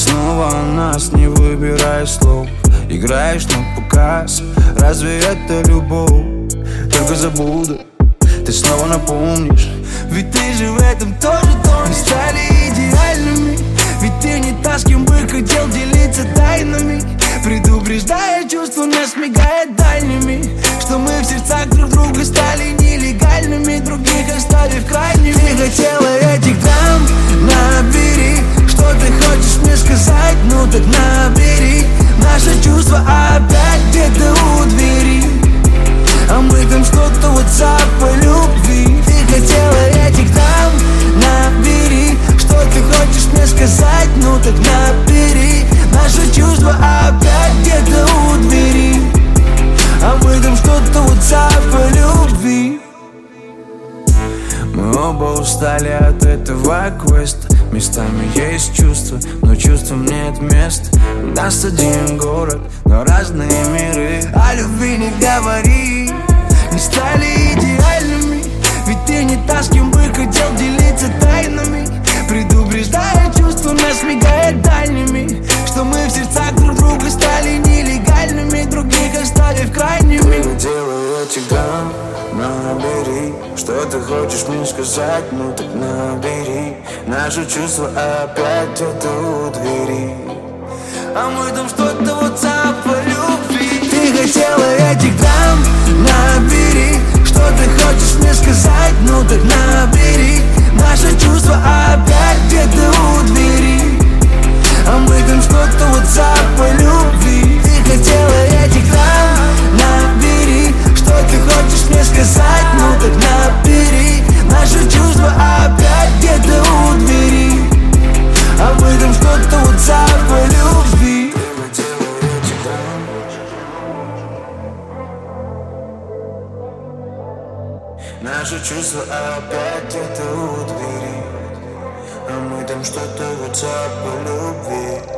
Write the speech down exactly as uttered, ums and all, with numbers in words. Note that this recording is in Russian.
снова о нас, не выбирая слов. Играешь на показ, разве это любовь? Только забуду, ты снова напомнишь. Ведь ты же в этом тоже тонешь. Стали идеальными, ведь ты не та, с кем бы хотел делиться тайнами. Предупреждая чувства, нас мигает дальними, что мы в сердцах друг друга стали нелегальными, других оставив крайними. Ты хотела этих драм, набери, что ты хочешь мне сказать, ну так набери. Наши чувства опять где-то у двери, а мы там что-то WhatsApp по любви. Ты хотела этих драм, набери, что ты хочешь мне сказать, ну так набери. Наши чувства опять где-то у двери, а мы там что-то WhatsApp по любви. Мы оба устали от этого квеста. Местами есть чувства, но чувствам нет места. У нас один город, но разные миры. О любви не говори, не стали идеальными, ведь ты не та, с кем бы хотел делиться тайнами. Предупреждая чувства, нас мигает дальними, что мы в сердцах друг друга стали нелегальными, других оставив крайними. Ты делай этих грамм, набери, что ты хочешь мне сказать, ну так набери. Наши чувства опять где-то у двери, а мы там что-то WhatsApp по любви. Ты хотела этих драм, набери, что ты хочешь мне сказать, ну так набери. Наши чувства опять где-то у двери, а мы там что-то WhatsApp по любви. Ты хотела этих драм, набери, что ты хочешь мне сказать, ну так набери. Наши чувства опять где-то у двери, а мы там что-то WhatsApp по любви. Наши чувства опять где-то у двери, а мы там что-то WhatsApp по любви.